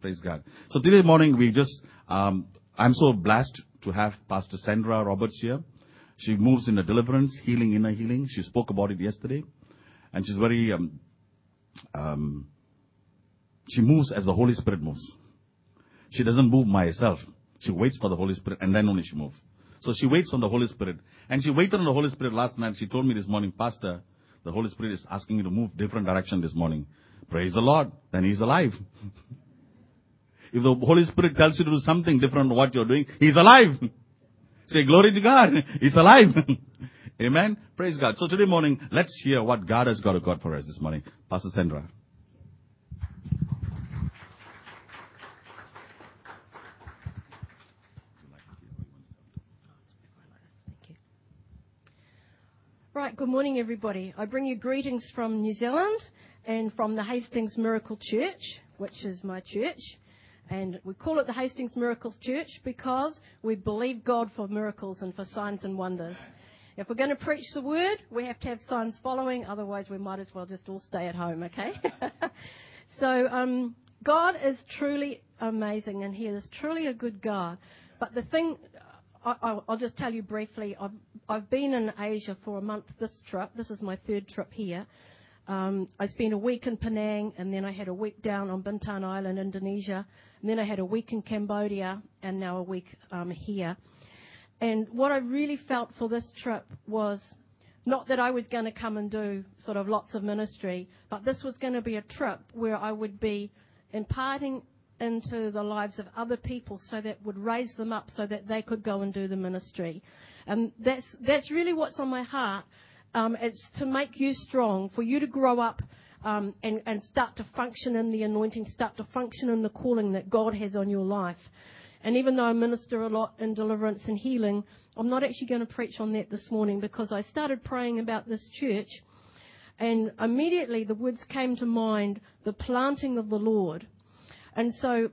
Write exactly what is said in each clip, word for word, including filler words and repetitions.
Praise God. So today morning, we just, um, I'm so blessed to have Pastor Sandra Roberts here. She moves in a deliverance, healing, inner healing. She spoke about it yesterday. And she's very, um, um, she moves as the Holy Spirit moves. She doesn't move by herself. She waits for the Holy Spirit and then only she moves. So she waits on the Holy Spirit. And she waited on the Holy Spirit last night. She told me this morning, Pastor, the Holy Spirit is asking me to move different direction this morning. Praise the Lord. Then He's alive. If the Holy Spirit tells you to do something different from what you're doing, He's alive. Say glory to God. He's alive. Amen. Praise God. So today morning, let's hear what God has got to God for us this morning. Pastor Sandra. Right, good morning everybody. I bring you greetings from New Zealand and from the Hastings Miracle Church, which is my church. And we call it the Hastings Miracles Church because we believe God for miracles and for signs and wonders. If we're going to preach the word, we have to have signs following, otherwise we might as well just all stay at home, okay? so um, God is truly amazing and He is truly a good God. But the thing... I, I'll just tell you briefly, I've, I've been in Asia for a month this trip. This is my third trip here. Um, I spent a week in Penang, and then I had a week down on Bintan Island, Indonesia. And then I had a week in Cambodia, and now a week um, here. And what I really felt for this trip was not that I was going to come and do sort of lots of ministry, but this was going to be a trip where I would be imparting into the lives of other people so that would raise them up so that they could go and do the ministry. And that's that's really what's on my heart. Um, it's to make you strong, for you to grow up um, and, and start to function in the anointing, start to function in the calling that God has on your life. And even though I minister a lot in deliverance and healing, I'm not actually going to preach on that this morning because I started praying about this church and immediately the words came to mind, the planting of the Lord. And so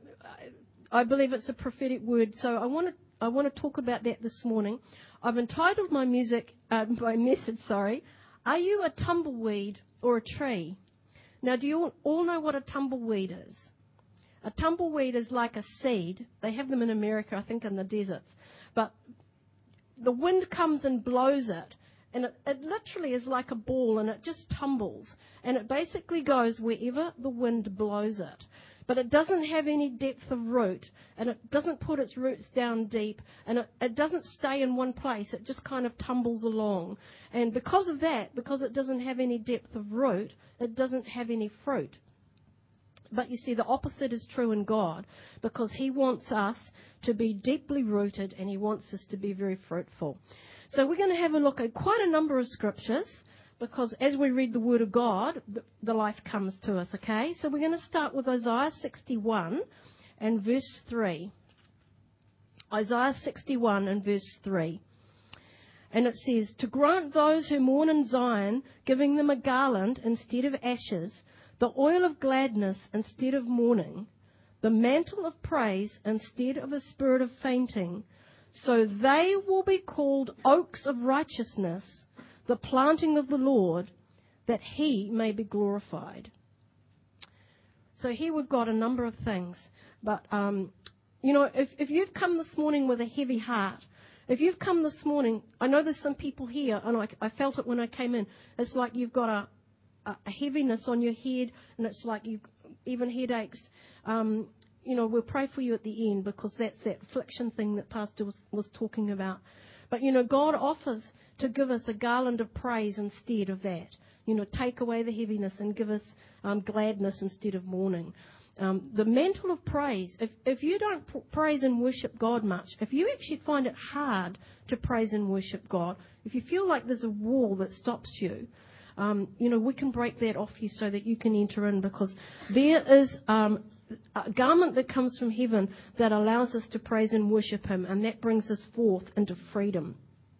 I believe it's a prophetic word. So I want to I want to talk about that this morning. I've entitled my music, uh, my message, sorry, Are You a Tumbleweed or a Tree? Now, do you all know what a tumbleweed is? A tumbleweed is like a seed. They have them in America, I think, in the deserts. But the wind comes and blows it. And it, it literally is like a ball, and it just tumbles. And it basically goes wherever the wind blows it. But it doesn't have any depth of root, and it doesn't put its roots down deep, and it, it doesn't stay in one place. It just kind of tumbles along. And because of that, because it doesn't have any depth of root, it doesn't have any fruit. But you see, the opposite is true in God, because He wants us to be deeply rooted, and He wants us to be very fruitful. So we're going to have a look at quite a number of scriptures, because as we read the Word of God, the, the life comes to us, okay? So we're going to start with Isaiah sixty-one and verse three. Isaiah sixty-one and verse three. And it says, To grant those who mourn in Zion, giving them a garland instead of ashes, the oil of gladness instead of mourning, the mantle of praise instead of a spirit of fainting. So they will be called oaks of righteousness, the planting of the Lord, that He may be glorified. So here we've got a number of things. But, um, you know, if, if you've come this morning with a heavy heart, if you've come this morning, I know there's some people here, and I, I felt it when I came in, it's like you've got a, a, a heaviness on your head, and it's like you even headaches. Um, you know, we'll pray for you at the end, because that's that affliction thing that Pastor was, was talking about. But, you know, God offers to give us a garland of praise instead of that. You know, take away the heaviness and give us um, gladness instead of mourning. Um, the mantle of praise, if, if you don't pr- praise and worship God much, if you actually find it hard to praise and worship God, if you feel like there's a wall that stops you, um, you know, we can break that off you so that you can enter in, because there is um, a garment that comes from heaven that allows us to praise and worship Him, and that brings us forth into freedom.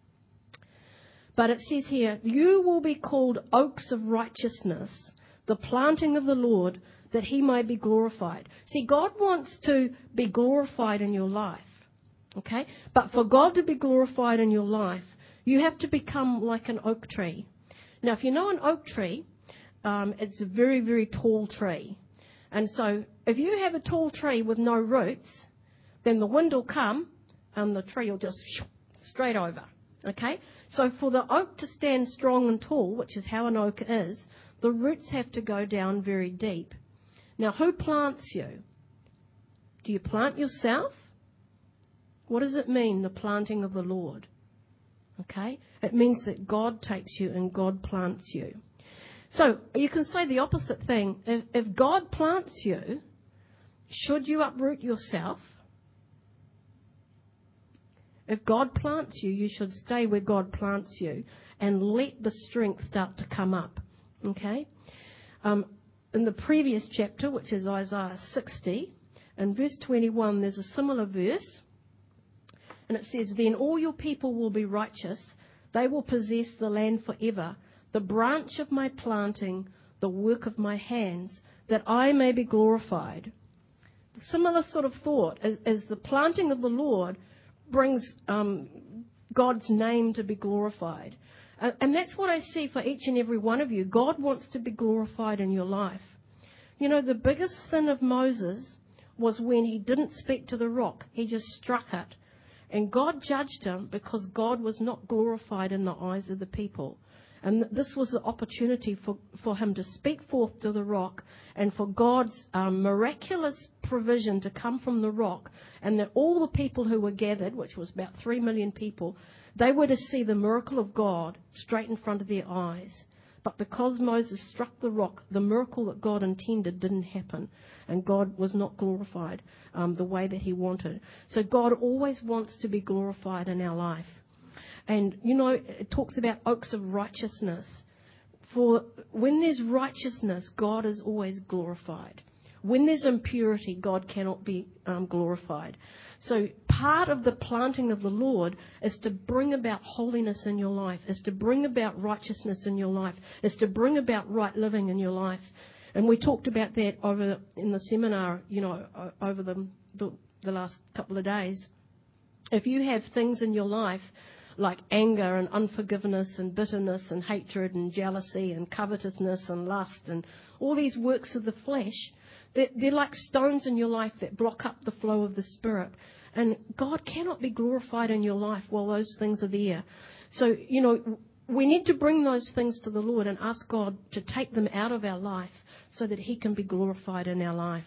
But it says here, you will be called oaks of righteousness, the planting of the Lord, that He may be glorified. See, God wants to be glorified in your life, okay? But for God to be glorified in your life, you have to become like an oak tree. Now, if you know an oak tree, um, it's a very, very tall tree. And so if you have a tall tree with no roots, then the wind will come and the tree will just straight over. Okay? So for the oak to stand strong and tall, which is how an oak is, the roots have to go down very deep. Now, who plants you? Do you plant yourself? What does it mean, the planting of the Lord? Okay? It means that God takes you and God plants you. So you can say the opposite thing. If, if God plants you, should you uproot yourself? If God plants you, you should stay where God plants you and let the strength start to come up. Okay? Um, in the previous chapter, which is Isaiah sixty, in verse twenty-one, there's a similar verse. And it says, "Then all your people will be righteous. They will possess the land forever. The branch of my planting, the work of my hands, that I may be glorified." Similar sort of thought as, as the planting of the Lord brings um, God's name to be glorified. Uh, and that's what I see for each and every one of you. God wants to be glorified in your life. You know, the biggest sin of Moses was when he didn't speak to the rock. He just struck it. And God judged him because God was not glorified in the eyes of the people. And this was the opportunity for, for him to speak forth to the rock and for God's um, miraculous provision to come from the rock, and that all the people who were gathered, which was about three million people, they were to see the miracle of God straight in front of their eyes. But because Moses struck the rock, the miracle that God intended didn't happen, and God was not glorified um, the way that he wanted. So God always wants to be glorified in our life. And, you know, it talks about oaks of righteousness. For when there's righteousness, God is always glorified. When there's impurity, God cannot be um, glorified. So part of the planting of the Lord is to bring about holiness in your life, is to bring about righteousness in your life, is to bring about right living in your life. And we talked about that over in the seminar, you know, over the, the, the last couple of days. If you have things in your life like anger and unforgiveness and bitterness and hatred and jealousy and covetousness and lust and all these works of the flesh, they're, they're like stones in your life that block up the flow of the Spirit. And God cannot be glorified in your life while those things are there. So, you know, we need to bring those things to the Lord and ask God to take them out of our life so that he can be glorified in our life.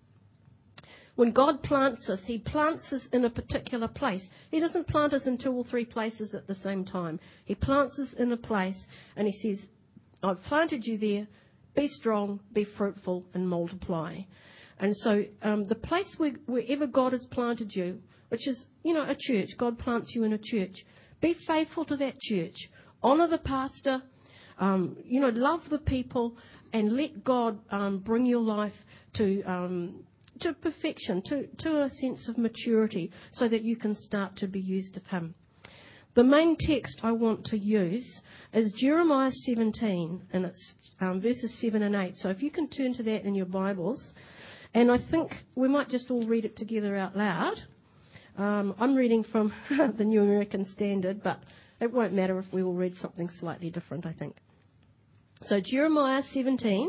When God plants us, he plants us in a particular place. He doesn't plant us in two or three places at the same time. He plants us in a place and he says, I've planted you there. Be strong, be fruitful and multiply. And so um, the place where, wherever God has planted you, which is, you know, a church, God plants you in a church. Be faithful to that church. Honour the pastor. Um, you know, love the people and let God um, bring your life to um, to perfection, to, to a sense of maturity so that you can start to be used of him. The main text I want to use is Jeremiah seventeen, and it's um, verses seven and eight. So if you can turn to that in your Bibles, and I think we might just all read it together out loud. Um, I'm reading from the New American Standard, but it won't matter if we all read something slightly different, I think. So Jeremiah seventeen,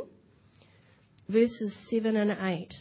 verses seven and eight.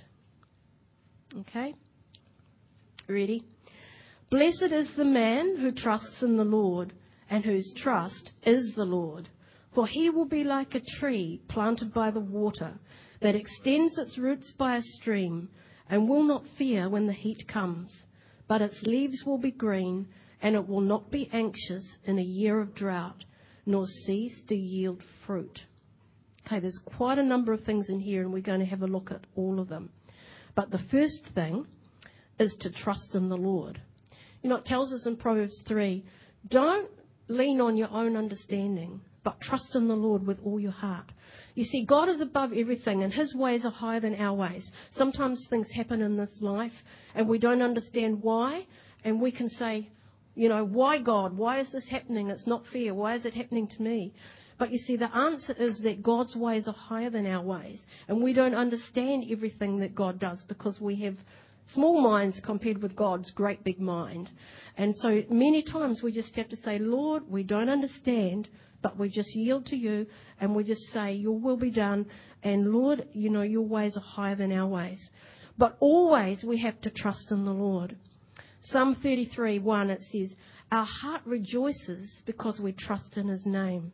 Okay? Ready? Blessed is the man who trusts in the Lord and whose trust is the Lord. For he will be like a tree planted by the water that extends its roots by a stream and will not fear when the heat comes. But its leaves will be green and it will not be anxious in a year of drought nor cease to yield fruit. Okay, there's quite a number of things in here and we're going to have a look at all of them. But the first thing is to trust in the Lord. You know, it tells us in Proverbs three, don't lean on your own understanding, but trust in the Lord with all your heart. You see, God is above everything and his ways are higher than our ways. Sometimes things happen in this life and we don't understand why, and we can say, you know, why God? Why is this happening? It's not fair. Why is it happening to me? But you see, the answer is that God's ways are higher than our ways. And we don't understand everything that God does because we have small minds compared with God's great big mind. And so many times we just have to say, Lord, we don't understand. but we just yield to you and we just say, your will be done. And Lord, you know, your ways are higher than our ways. But always we have to trust in the Lord. Psalm thirty-three, one, it says, our heart rejoices because we trust in his name.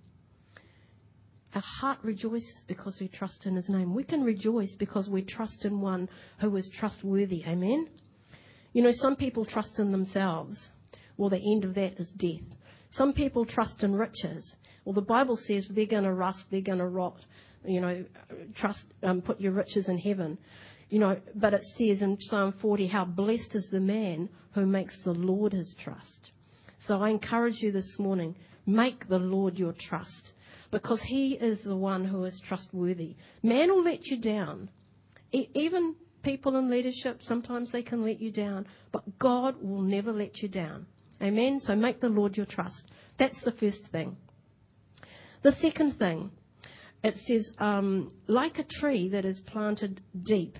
Our heart rejoices because we trust in his name. We can rejoice because we trust in one who is trustworthy. Amen? You know, some people trust in themselves. Well, the end of that is death. Some people trust in riches. Well, the Bible says they're going to rust, they're going to rot. You know, trust, um, put your riches in heaven. You know, but it says in Psalm forty, how blessed is the man who makes the Lord his trust. So I encourage you this morning, make the Lord your trust, because he is the one who is trustworthy. Man will let you down. E- even people in leadership, sometimes they can let you down, but God will never let you down. Amen? So make the Lord your trust. That's the first thing. The second thing, it says, um, like a tree that is planted deep,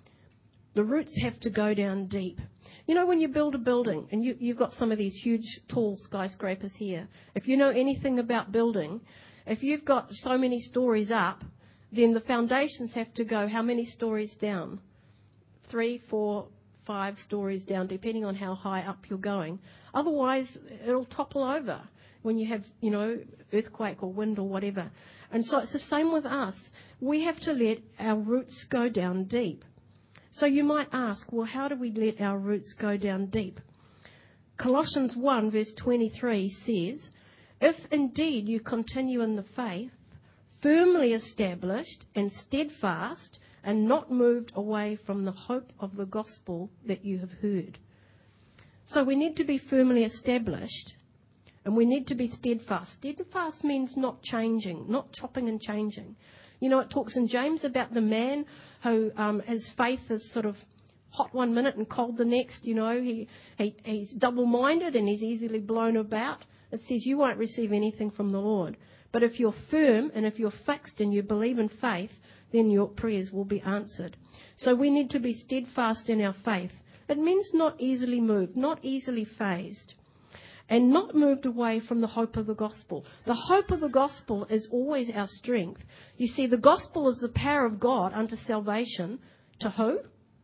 the roots have to go down deep. You know, when you build a building, and you, you've got some of these huge, tall skyscrapers here, if you know anything about building, if you've got so many stories up, then the foundations have to go how many stories down? Three, four, five stories down, depending on how high up you're going. Otherwise, it'll topple over when you have, you know, earthquake or wind or whatever. And so it's the same with us. We have to let our roots go down deep. So you might ask, well, how do we let our roots go down deep? Colossians one verse twenty-three says, if indeed you continue in the faith, firmly established and steadfast, and not moved away from the hope of the gospel that you have heard. So we need to be firmly established, and we need to be steadfast. Steadfast means not changing, not chopping and changing. You know, it talks in James about the man who um, his faith is sort of hot one minute and cold the next. You know, he, he he's double-minded and he's easily blown about. It says you won't receive anything from the Lord. But if you're firm and if you're fixed and you believe in faith, then your prayers will be answered. So we need to be steadfast in our faith. It means not easily moved, not easily phased, and not moved away from the hope of the gospel. The hope of the gospel is always our strength. You see, the gospel is the power of God unto salvation. To who?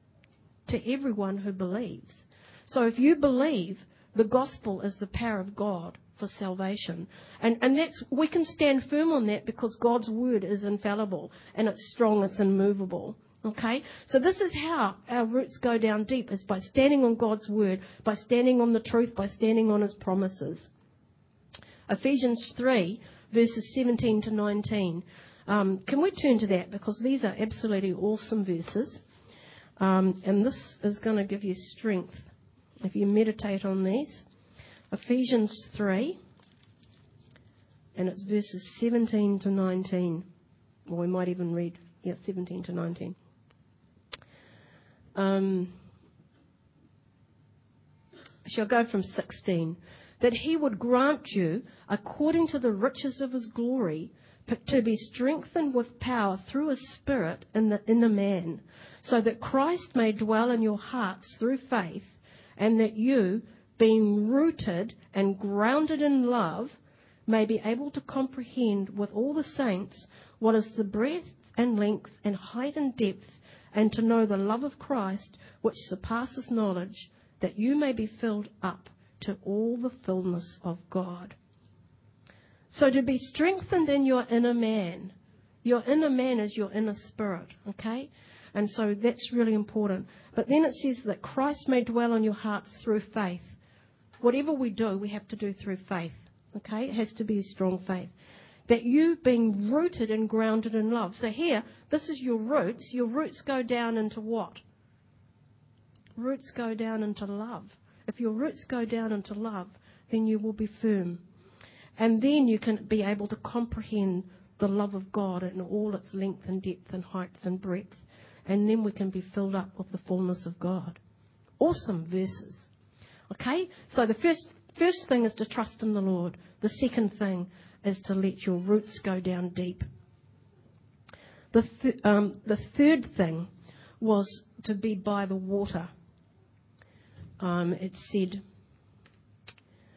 To everyone who believes. So if you believe, the gospel is the power of God for salvation. And and that's, we can stand firm on that because God's word is infallible and it's strong, it's immovable. Okay? So this is how our roots go down deep, is by standing on God's word, by standing on the truth, by standing on his promises. Ephesians three, verses seventeen to nineteen. Um, can we turn to that? Because these are absolutely awesome verses. Um, and this is going to give you strength if you meditate on these. Ephesians three, and it's verses seventeen to nineteen. Or we might even read, yeah, seventeen to nineteen. Um, shall go from sixteen. That he would grant you, according to the riches of his glory, to be strengthened with power through his Spirit in the inner man, so that Christ may dwell in your hearts through faith, and that you, being rooted and grounded in love, may be able to comprehend with all the saints what is the breadth and length and height and depth, and to know the love of Christ, which surpasses knowledge, that you may be filled up to all the fullness of God. So to be strengthened in your inner man, your inner man is your inner spirit, okay? And so that's really important. But then it says that Christ may dwell in your hearts through faith. Whatever we do, we have to do through faith, okay? It has to be a strong faith. That you being rooted and grounded in love. So here, this is your roots. Your roots go down into what? Roots go down into love. If your roots go down into love, then you will be firm. And then you can be able to comprehend the love of God in all its length and depth and height and breadth. And then we can be filled up with the fullness of God. Awesome verses. Okay? So the first first thing is to trust in the Lord. The second thing is to let your roots go down deep. The, th- um, the third thing was to be by the water. Um, it said,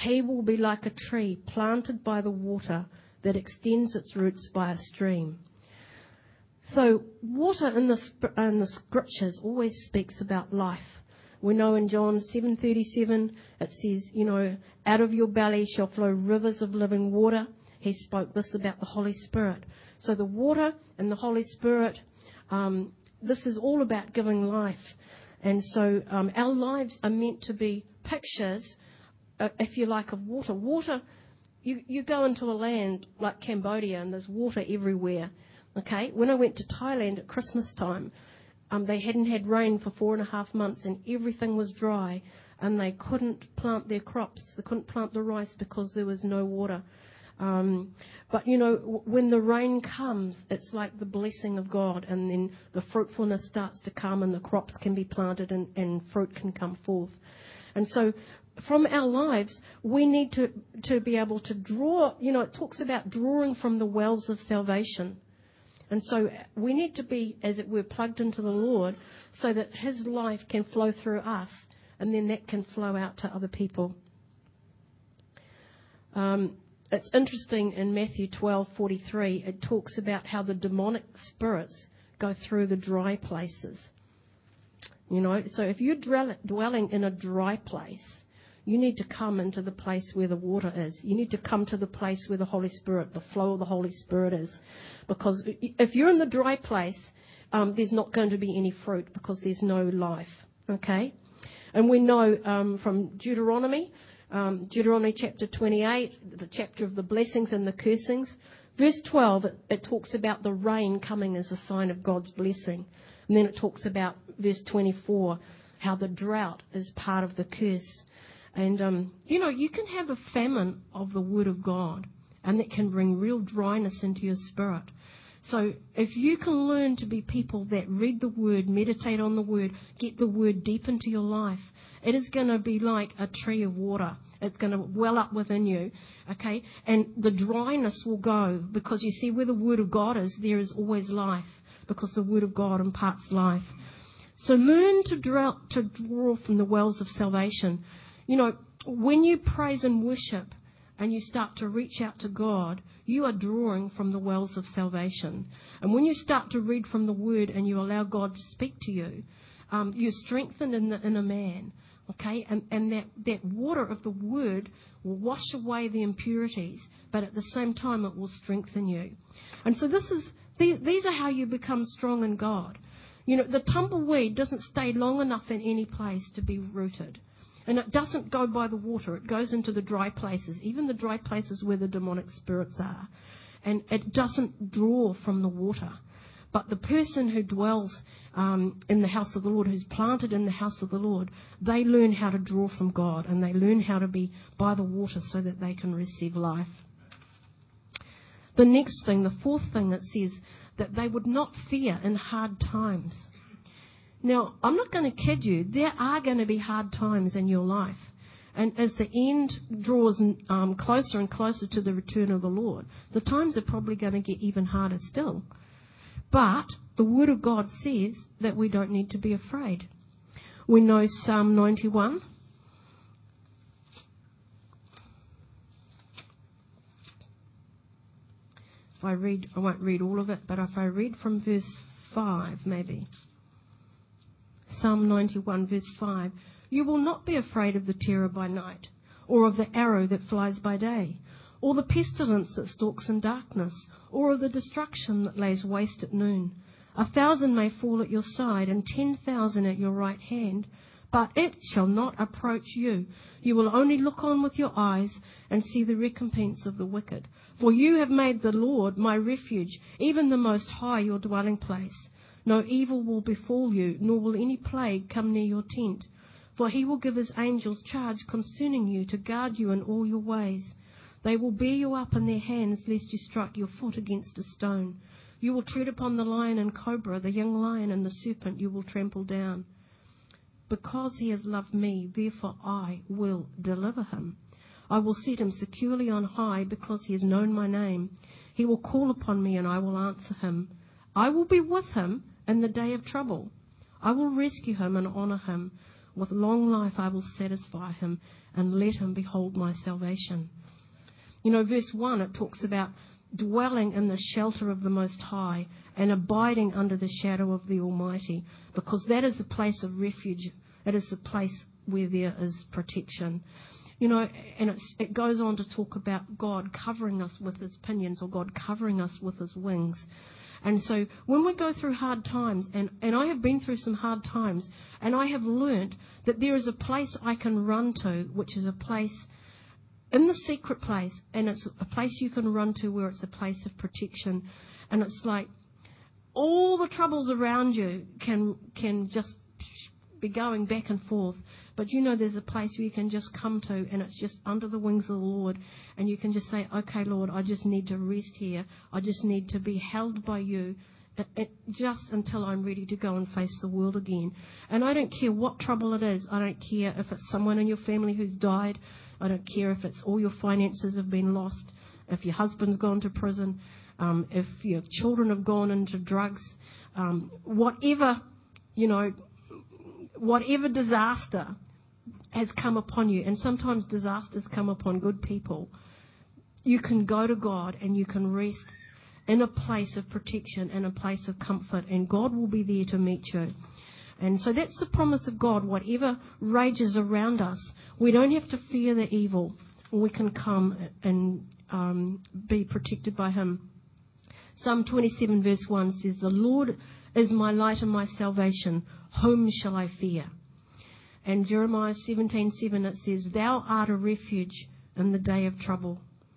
He will be like a tree planted by the water that extends its roots by a stream. So water in the, in the scriptures always speaks about life. We know in John seven thirty-seven it says, you know, out of your belly shall flow rivers of living water. He spoke this about the Holy Spirit. So the water and the Holy Spirit, um, this is all about giving life. And so um, our lives are meant to be pictures, uh, if you like, of water. Water, you, you go into a land like Cambodia and there's water everywhere. Okay, when I went to Thailand at Christmas time, um, they hadn't had rain for four and a half months and everything was dry and they couldn't plant their crops. They couldn't plant the rice because there was no water. Um, but, you know, w- when the rain comes, it's like the blessing of God, and then the fruitfulness starts to come and the crops can be planted and, and fruit can come forth. And so from our lives, we need to, to be able to draw, you know, it talks about drawing from the wells of salvation. And so we need to be, as it were, plugged into the Lord so that his life can flow through us, and then that can flow out to other people. Um, it's interesting in Matthew twelve forty-three, it talks about how the demonic spirits go through the dry places. You know, so if you're dwelling in a dry place, you need to come into the place where the water is. You need to come to the place where the Holy Spirit, the flow of the Holy Spirit is. Because if you're in the dry place, um, there's not going to be any fruit because there's no life. Okay? And we know um, from Deuteronomy, um, Deuteronomy chapter twenty-eight, the chapter of the blessings and the cursings. Verse twelve, it, it talks about the rain coming as a sign of God's blessing. And then it talks about verse twenty-four, how the drought is part of the curse. And, um, you know, you can have a famine of the Word of God, and that can bring real dryness into your spirit. So if you can learn to be people that read the Word, meditate on the Word, get the Word deep into your life, it is going to be like a tree of water. It's going to well up within you, okay? And the dryness will go, because you see where the Word of God is, there is always life, because the Word of God imparts life. So learn to draw, to draw from the wells of salvation. You know, when you praise and worship and you start to reach out to God, you are drawing from the wells of salvation. And when you start to read from the Word and you allow God to speak to you, um, you're strengthened in the inner man, okay? And, and that, that water of the Word will wash away the impurities, but at the same time it will strengthen you. And so this is these, these are how you become strong in God. You know, the tumbleweed doesn't stay long enough in any place to be rooted. And it doesn't go by the water. It goes into the dry places, even the dry places where the demonic spirits are. And it doesn't draw from the water. But the person who dwells um, in the house of the Lord, who's planted in the house of the Lord, they learn how to draw from God, and they learn how to be by the water so that they can receive life. The next thing, the fourth thing, it says that they would not fear in hard times. Now, I'm not going to kid you. There are going to be hard times in your life. And as the end draws um, closer and closer to the return of the Lord, the times are probably going to get even harder still. But the Word of God says that we don't need to be afraid. We know Psalm ninety-one. If I read, I won't read all of it, but if I read from verse five, maybe. Psalm ninety-one, verse five. You will not be afraid of the terror by night, or of the arrow that flies by day, or the pestilence that stalks in darkness, or of the destruction that lays waste at noon. A thousand may fall at your side, and ten thousand at your right hand, but it shall not approach you. You will only look on with your eyes and see the recompense of the wicked. For you have made the Lord my refuge, even the Most High your dwelling place. No evil will befall you, nor will any plague come near your tent. For he will give his angels charge concerning you to guard you in all your ways. They will bear you up in their hands, lest you strike your foot against a stone. You will tread upon the lion and cobra, the young lion and the serpent you will trample down. Because he has loved me, therefore I will deliver him. I will set him securely on high, because he has known my name. He will call upon me, and I will answer him. I will be with him in the day of trouble. I will rescue him and honour him. With long life I will satisfy him and let him behold my salvation. You know, verse one, it talks about dwelling in the shelter of the Most High and abiding under the shadow of the Almighty, because that is the place of refuge. It is the place where there is protection. You know, and it's, it goes on to talk about God covering us with his pinions, or God covering us with his wings. And so when we go through hard times, and, and I have been through some hard times, and I have learnt that there is a place I can run to, which is a place in the secret place, and it's a place you can run to where it's a place of protection. And it's like all the troubles around you can can just be going back and forth. But you know there's a place where you can just come to, and it's just under the wings of the Lord, and you can just say, okay, Lord, I just need to rest here. I just need to be held by you it, it, just until I'm ready to go and face the world again. And I don't care what trouble it is. I don't care if it's someone in your family who's died. I don't care if it's all your finances have been lost, if your husband's gone to prison, um, if your children have gone into drugs, um, whatever, you know, whatever disaster has come upon you, and sometimes disasters come upon good people, you can go to God and you can rest in a place of protection and a place of comfort, and God will be there to meet you. And so that's the promise of God. Whatever rages around us, we don't have to fear the evil. We can come and um, be protected by him. Psalm twenty-seven verse one says, the Lord is my light and my salvation. Whom shall I fear? And Jeremiah seventeen seven, it says, thou art a refuge in the day of trouble.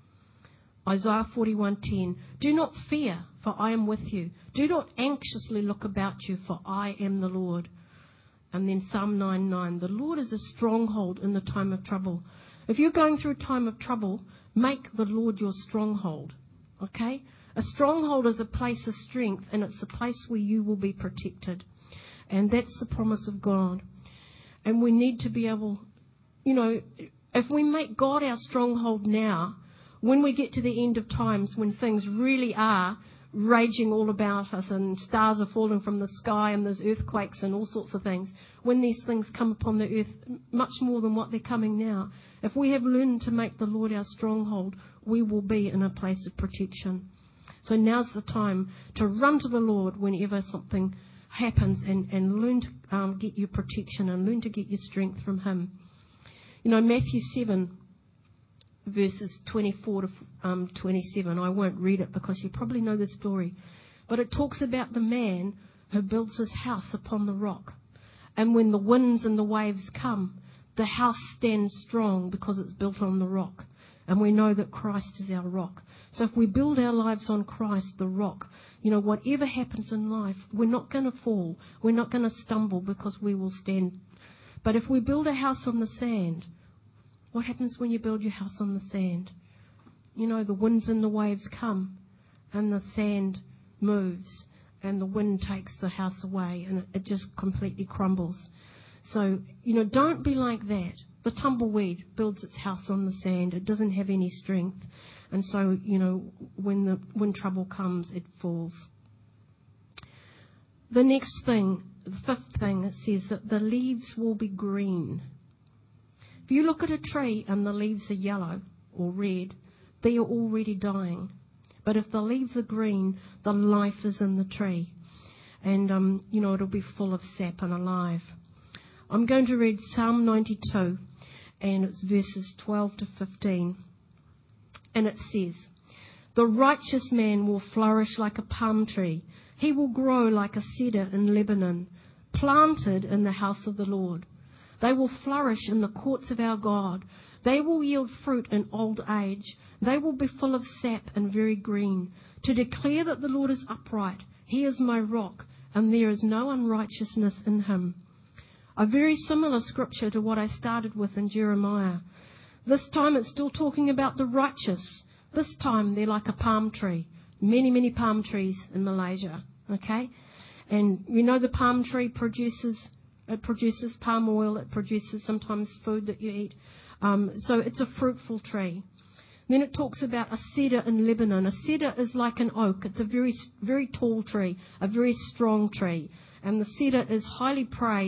Isaiah forty-one ten, do not fear, for I am with you. Do not anxiously look about you, for I am the Lord. And then Psalm nine nine, the Lord is a stronghold in the time of trouble. If you're going through a time of trouble, make the Lord your stronghold. Okay? A stronghold is a place of strength, and it's a place where you will be protected. And that's the promise of God. And we need to be able, you know, if we make God our stronghold now, when we get to the end of times, when things really are raging all about us and stars are falling from the sky and there's earthquakes and all sorts of things, when these things come upon the earth much more than what they're coming now, if we have learned to make the Lord our stronghold, we will be in a place of protection. So now's the time to run to the Lord whenever something happens, and, and learn to um, get your protection and learn to get your strength from him. You know, Matthew seven verses twenty-four to um, twenty-seven, I won't read it because you probably know the story, but it talks about the man who builds his house upon the rock. And when the winds and the waves come, the house stands strong because it's built on the rock. And we know that Christ is our rock. So if we build our lives on Christ, the rock, you know, whatever happens in life, we're not going to fall. We're not going to stumble because we will stand. But if we build a house on the sand, what happens when you build your house on the sand? You know, the winds and the waves come and the sand moves and the wind takes the house away and it, it just completely crumbles. So, you know, don't be like that. The tumbleweed builds its house on the sand. It doesn't have any strength. And so, you know, when the when trouble comes, it falls. The next thing, the fifth thing, it says that the leaves will be green. If you look at a tree and the leaves are yellow or red, they are already dying. But if the leaves are green, the life is in the tree. And, um, you know, it'll be full of sap and alive. I'm going to read Psalm ninety-two, and it's verses twelve to fifteen. And it says, the righteous man will flourish like a palm tree. He will grow like a cedar in Lebanon, planted in the house of the Lord. They will flourish in the courts of our God. They will yield fruit in old age. They will be full of sap and very green, to declare that the Lord is upright. He is my rock, and there is no unrighteousness in him. A very similar scripture to what I started with in Jeremiah. This time it's still talking about the righteous. This time they're like a palm tree. Many, many palm trees in Malaysia. Okay? And you know the palm tree produces, it produces palm oil. It produces sometimes food that you eat. Um, so it's a fruitful tree. Then it talks about a cedar in Lebanon. A cedar is like an oak. It's a very, very tall tree, a very strong tree. And the cedar is highly praised,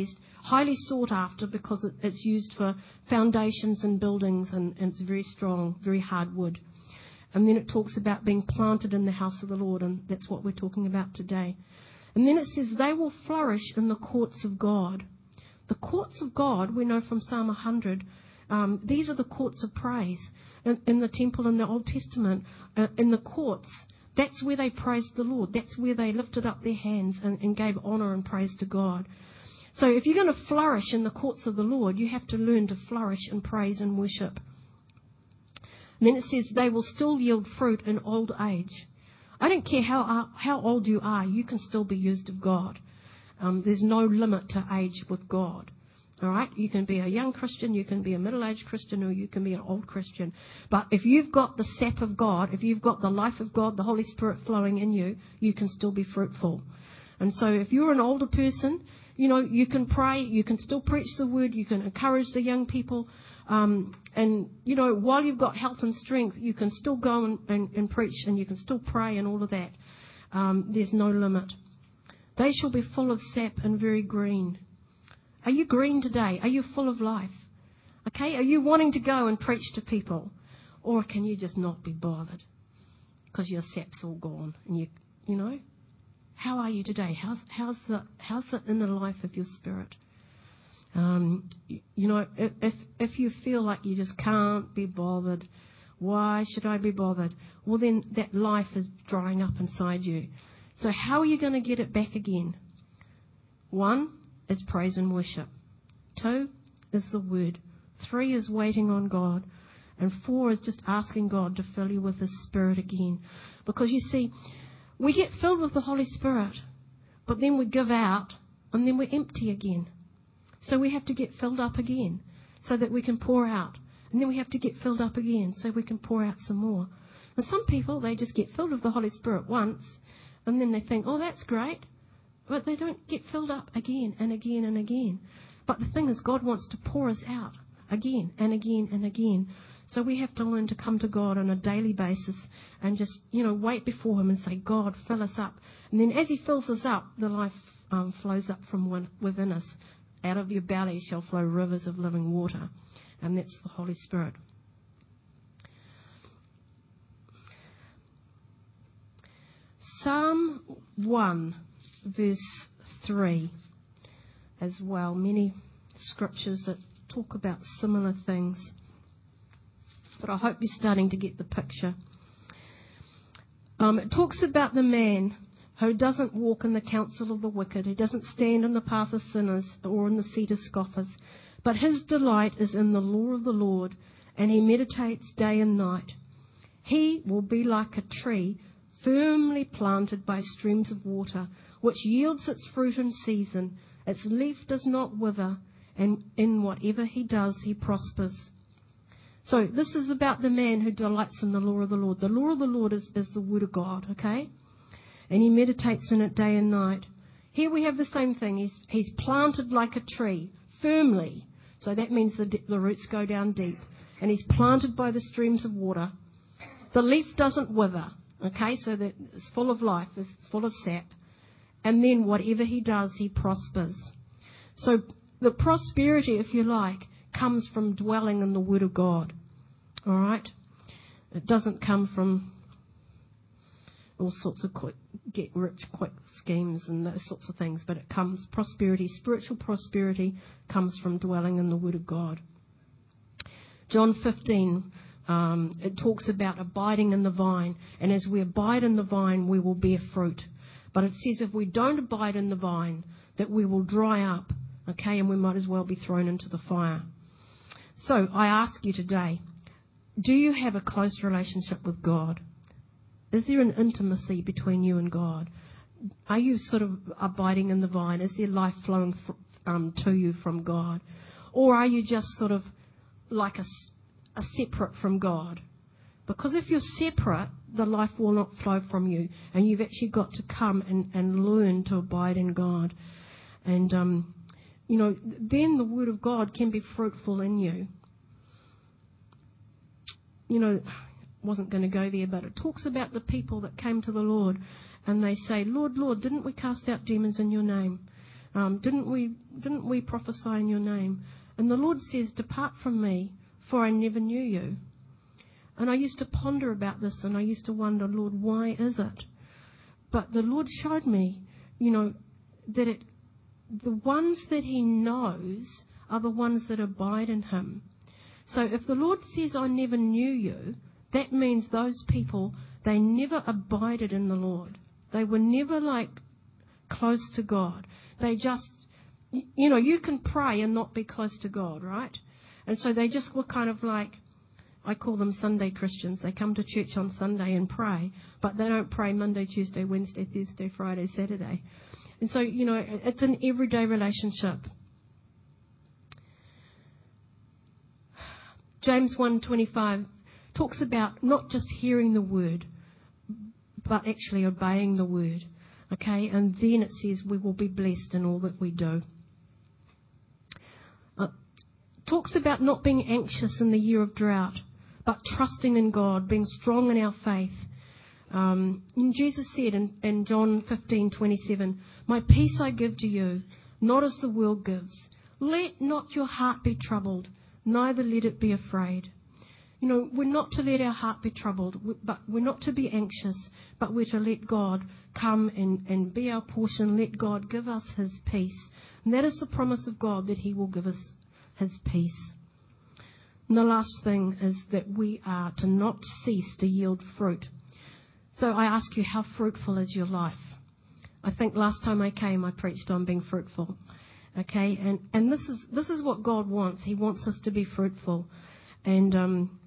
highly sought after because it, it's used for foundations and buildings, and, and it's very strong, very hard wood. And then it talks about being planted in the house of the Lord, and that's what we're talking about today. And then it says they will flourish in the courts of God. The courts of God, we know from Psalm one hundred, um, these are the courts of praise. In, in the temple in the Old Testament, uh, in the courts, that's where they praised the Lord. That's where they lifted up their hands and, and gave honour and praise to God. So if you're going to flourish in the courts of the Lord, you have to learn to flourish in praise and worship. And then it says they will still yield fruit in old age. I don't care how how old you are, you can still be used of God. Um, there's no limit to age with God. All right? You can be a young Christian, you can be a middle-aged Christian, or you can be an old Christian. But if you've got the sap of God, if you've got the life of God, the Holy Spirit flowing in you, you can still be fruitful. And so if you're an older person, you know, you can pray, you can still preach the word, you can encourage the young people. Um, and, you know, while you've got health and strength, you can still go and, and, and preach, and you can still pray and all of that. Um, there's no limit. They shall be full of sap and very green. Are you green today? Are you full of life? Okay, are you wanting to go and preach to people? Or can you just not be bothered because your sap's all gone? And you, you know, how are you today? How's, how's, the, how's the inner life of your spirit? Um, you, you know, if, if you feel like you just can't be bothered, why should I be bothered? Well, then that life is drying up inside you. So how are you going to get it back again? One is praise and worship. Two is the word. Three is waiting on God. And four is just asking God to fill you with His Spirit again. Because you see, we get filled with the Holy Spirit, but then we give out, and then we're empty again. So we have to get filled up again so that we can pour out. And then we have to get filled up again so we can pour out some more. And some people, they just get filled with the Holy Spirit once, and then they think, oh, that's great. But they don't get filled up again and again and again. But the thing is, God wants to pour us out again and again and again. So we have to learn to come to God on a daily basis and just, you know, wait before Him and say, God, fill us up. And then as He fills us up, the life um, flows up from within us. Out of your belly shall flow rivers of living water. And that's the Holy Spirit. Psalm one, verse three as well. Many scriptures that talk about similar things. But I hope you're starting to get the picture. Um, it talks about the man who doesn't walk in the counsel of the wicked, who doesn't stand in the path of sinners or in the seat of scoffers, but his delight is in the law of the Lord, and he meditates day and night. He will be like a tree firmly planted by streams of water, which yields its fruit in season. Its leaf does not wither, and in whatever he does, he prospers. So this is about the man who delights in the law of the Lord. The law of the Lord is, is the word of God, okay? And he meditates in it day and night. Here we have the same thing. He's, he's planted like a tree, firmly. So that means the, the roots go down deep. And he's planted by the streams of water. The leaf doesn't wither, okay? So that it's full of life, it's full of sap. And then whatever he does, he prospers. So the prosperity, if you like, comes from dwelling in the Word of God. All right? It doesn't come from all sorts of quick, get rich quick schemes and those sorts of things, but it comes, prosperity, spiritual prosperity comes from dwelling in the Word of God. John fifteen, um, it talks about abiding in the vine, and as we abide in the vine, we will bear fruit. But it says if we don't abide in the vine, that we will dry up, okay, and we might as well be thrown into the fire. So I ask you today, do you have a close relationship with God? Is there an intimacy between you and God? Are you sort of abiding in the vine? Is there life flowing f- um, to you from God? Or are you just sort of like a, a separate from God? Because if you're separate, the life will not flow from you. And you've actually got to come and, and learn to abide in God. And, um, you know, then the Word of God can be fruitful in you. You know, wasn't going to go there, but it talks about the people that came to the Lord and they say, Lord, Lord, didn't we cast out demons in your name? Um, didn't we, didn't we prophesy in your name? And the Lord says, depart from me, for I never knew you. And I used to ponder about this, and I used to wonder, Lord, why is it? But the Lord showed me, you know, that it, the ones that he knows are the ones that abide in him. So if the Lord says, I never knew you, that means those people, they never abided in the Lord. They were never like close to God. They just, you know, you can pray and not be close to God, right? And so they just were kind of like, I call them Sunday Christians. They come to church on Sunday and pray, but they don't pray Monday, Tuesday, Wednesday, Thursday, Friday, Saturday. And so, you know, it's an everyday relationship. James one twenty-five talks about not just hearing the word, but actually obeying the word. Okay, and then it says we will be blessed in all that we do. Uh, talks about not being anxious in the year of drought, but trusting in God, being strong in our faith. Um, and Jesus said in, in John fifteen twenty-seven, my peace I give to you, not as the world gives. Let not your heart be troubled, neither let it be afraid. You know, we're not to let our heart be troubled, but we're not to be anxious, but we're to let God come and, and be our portion. Let God give us his peace. And that is the promise of God, that he will give us his peace. And the last thing is that we are to not cease to yield fruit. So I ask you, how fruitful is your life? I think last time I came, I preached on being fruitful. Okay, and, and this is this is what God wants. He wants us to be fruitful. And, um,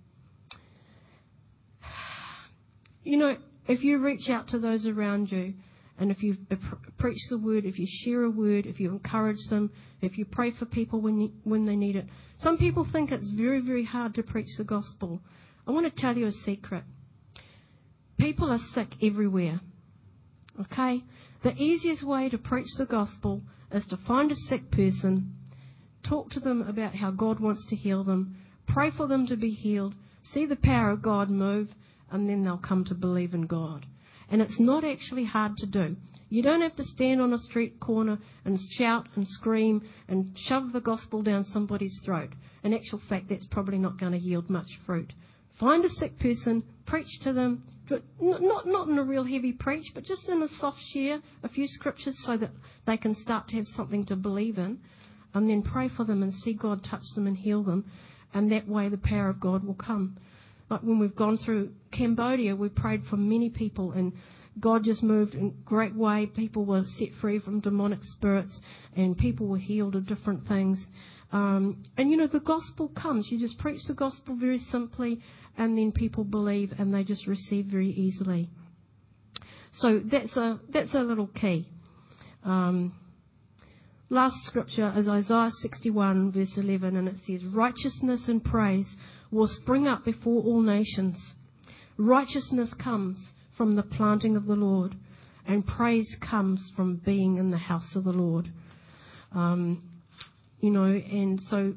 you know, if you reach out to those around you, and if you preach the word, if you share a word, if you encourage them, if you pray for people when you, when they need it. Some people think it's very, very hard to preach the gospel. I want to tell you a secret. People are sick everywhere. Okay? The easiest way to preach the gospel is to find a sick person, talk to them about how God wants to heal them, pray for them to be healed, see the power of God move, and then they'll come to believe in God. And it's not actually hard to do. You don't have to stand on a street corner and shout and scream and shove the gospel down somebody's throat. In actual fact, that's probably not going to yield much fruit. Find a sick person, preach to them, not, not in a real heavy preach, but just in a soft share, a few scriptures so that they can start to have something to believe in, and then pray for them and see God touch them and heal them, and that way the power of God will come. Like when we've gone through Cambodia, we prayed for many people, and God just moved in a great way. People were set free from demonic spirits, and people were healed of different things. Um, and, you know, the gospel comes. You just preach the gospel very simply, and then people believe, and they just receive very easily. So that's a that's a little key. Um, last scripture is Isaiah sixty-one, verse eleven, and it says, righteousness and praise will spring up before all nations. Righteousness comes from the planting of the Lord, and praise comes from being in the house of the Lord. Um, you know, and so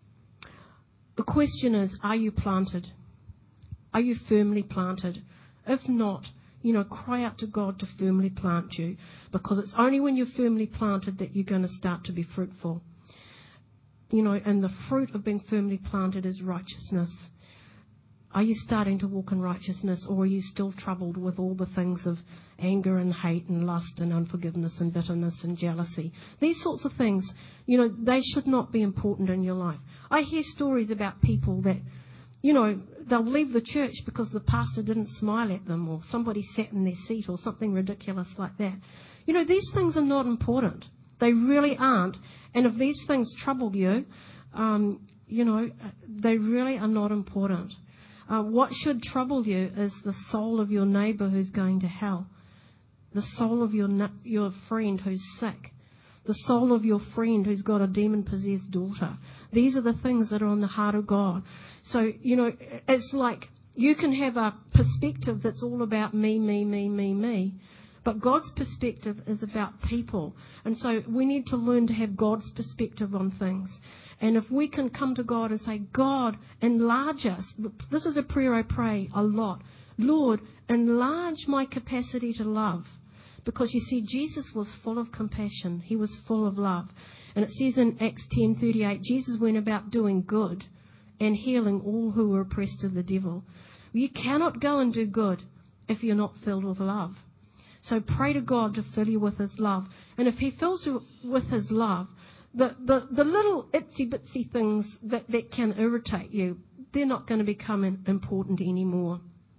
the question is, are you planted? Are you firmly planted? If not, you know, cry out to God to firmly plant you, because it's only when you're firmly planted that you're going to start to be fruitful. You know, and the fruit of being firmly planted is righteousness. Are you starting to walk in righteousness, or are you still troubled with all the things of anger and hate and lust and unforgiveness and bitterness and jealousy? These sorts of things, you know, they should not be important in your life. I hear stories about people that, you know, they'll leave the church because the pastor didn't smile at them, or somebody sat in their seat, or something ridiculous like that. You know, these things are not important. They really aren't. And if these things trouble you, um, you know, they really are not important. Uh, what should trouble you is the soul of your neighbour who's going to hell, the soul of your your friend who's sick, the soul of your friend who's got a demon-possessed daughter. These are the things that are on the heart of God. So, you know, it's like you can have a perspective that's all about me, me, me, me, me, but God's perspective is about people. And so we need to learn to have God's perspective on things. And if we can come to God and say, God, enlarge us. This is a prayer I pray a lot. Lord, enlarge my capacity to love. Because you see, Jesus was full of compassion. He was full of love. And it says in Acts ten thirty-eight, Jesus went about doing good and healing all who were oppressed of the devil. You cannot go and do good if you're not filled with love. So pray to God to fill you with His love. And if He fills you with His love, the, the, the little itsy-bitsy things that, that can irritate you, they're not going to become important anymore.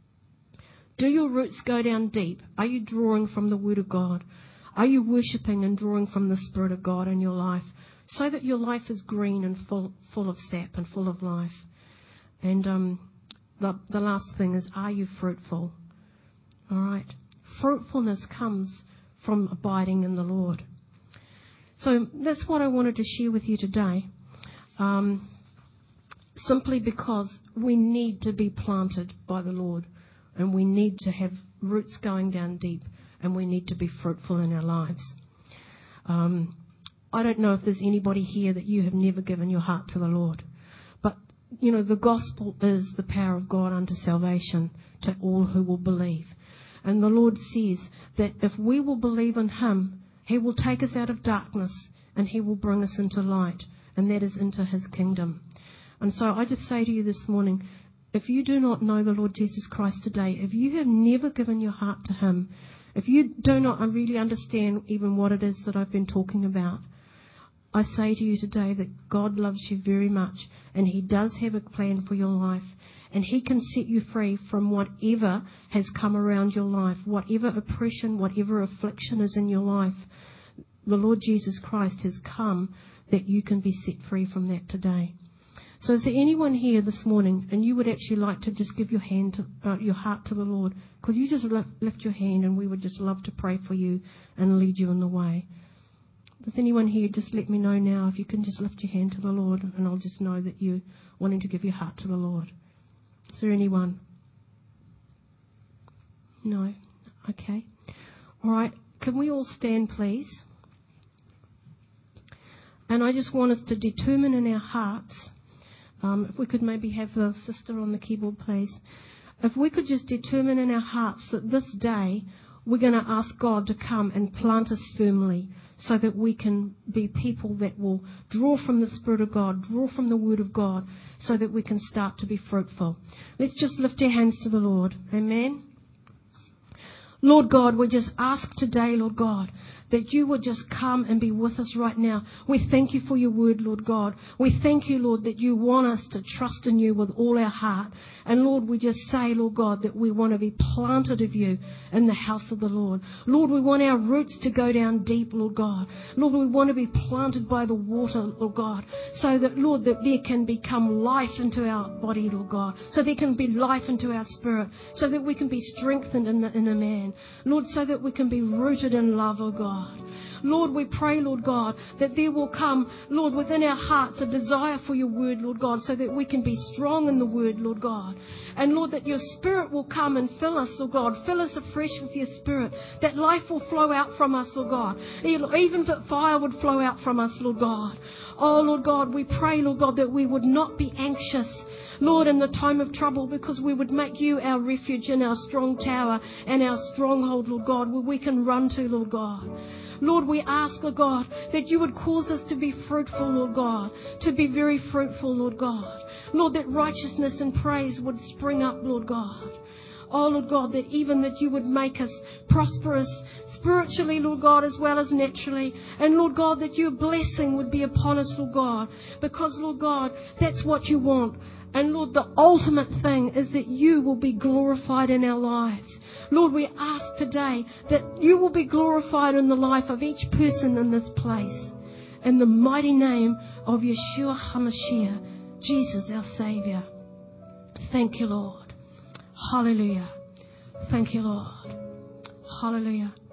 Do your roots go down deep? Are you drawing from the Word of God? Are you worshipping and drawing from the Spirit of God in your life so that your life is green and full, full of sap and full of life? And um, the, the last thing is, are you fruitful? All right. Fruitfulness comes from abiding in the Lord. So that's what I wanted to share with you today. Um, simply because we need to be planted by the Lord. And we need to have roots going down deep, and we need to be fruitful in our lives. Um, I don't know if there's anybody here that you have never given your heart to the Lord. But, you know, the gospel is the power of God unto salvation to all who will believe. And the Lord says that if we will believe in Him, He will take us out of darkness and He will bring us into light, and that is into His kingdom. And so I just say to you this morning, if you do not know the Lord Jesus Christ today, if you have never given your heart to Him, if you do not really understand even what it is that I've been talking about, I say to you today that God loves you very much, and He does have a plan for your life, and He can set you free from whatever has come around your life, whatever oppression, whatever affliction is in your life. The Lord Jesus Christ has come that you can be set free from that today. So is there anyone here this morning and you would actually like to just give your hand, to, uh, your heart to the Lord? Could you just lift, lift your hand, and we would just love to pray for you and lead you in the way. Does anyone here, just let me know now if you can just lift your hand to the Lord, and I'll just know that you're wanting to give your heart to the Lord. Is there anyone? No? Okay. All right. Can we all stand, please? And I just want us to determine in our hearts. Um, if we could maybe have the sister on the keyboard, please. If we could just determine in our hearts that this day we're going to ask God to come and plant us firmly so that we can be people that will draw from the Spirit of God, draw from the Word of God, so that we can start to be fruitful. Let's just lift our hands to the Lord. Amen. Lord God, we just ask today, Lord God, that you would just come and be with us right now. We thank you for your word, Lord God. We thank you, Lord, that you want us to trust in you with all our heart. And Lord, we just say, Lord God, that we want to be planted of you in the house of the Lord. Lord, we want our roots to go down deep, Lord God. Lord, we want to be planted by the water, Lord God, so that, Lord, that there can become life into our body, Lord God, so there can be life into our spirit, so that we can be strengthened in the inner man. Lord, so that we can be rooted in love, oh God. Lord, we pray, Lord God, that there will come, Lord, within our hearts a desire for your word, Lord God, so that we can be strong in the word, Lord God. And Lord, that your spirit will come and fill us, oh God. Fill us afresh with your spirit, that life will flow out from us, oh God. Even that fire would flow out from us, Lord God. Oh, Lord God, we pray, Lord God, that we would not be anxious, Lord, in the time of trouble, because we would make you our refuge and our strong tower and our stronghold, Lord God, where we can run to, Lord God. Lord, we ask, oh God, that you would cause us to be fruitful, Lord God, to be very fruitful, Lord God. Lord, that righteousness and praise would spring up, Lord God. Oh, Lord God, that even that you would make us prosperous spiritually, Lord God, as well as naturally. And, Lord God, that your blessing would be upon us, Lord God, because, Lord God, that's what you want. And, Lord, the ultimate thing is that you will be glorified in our lives. Lord, we ask today that you will be glorified in the life of each person in this place. In the mighty name of Yeshua HaMashiach, Jesus, our Saviour. Thank you, Lord. Hallelujah. Thank you, Lord. Hallelujah.